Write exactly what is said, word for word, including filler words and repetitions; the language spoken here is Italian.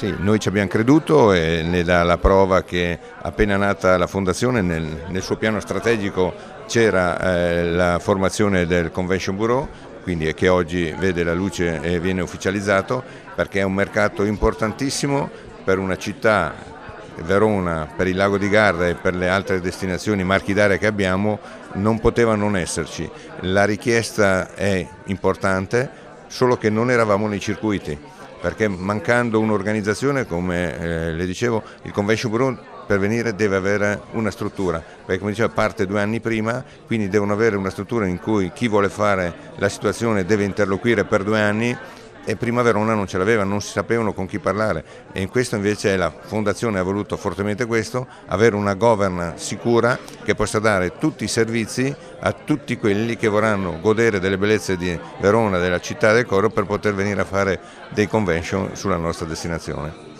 Sì, noi ci abbiamo creduto e ne dà la prova che appena nata la fondazione nel, nel suo piano strategico c'era eh, la formazione del Convention Bureau, quindi è che oggi vede la luce e viene ufficializzato, perché è un mercato importantissimo per una città, Verona, per il lago di Garda e per le altre destinazioni marchi d'area che abbiamo, non poteva non esserci. La richiesta è importante, solo che non eravamo nei circuiti, perché mancando un'organizzazione, come eh, le dicevo, il Convention Bureau per venire deve avere una struttura, perché come diceva parte due anni prima, quindi devono avere una struttura in cui chi vuole fare la situazione deve interloquire per due anni, e prima Verona non ce l'aveva, non si sapevano con chi parlare, e in questo invece la Fondazione ha voluto fortemente questo, avere una governance sicura che possa dare tutti i servizi a tutti quelli che vorranno godere delle bellezze di Verona, della città del Coro, per poter venire a fare dei convention sulla nostra destinazione.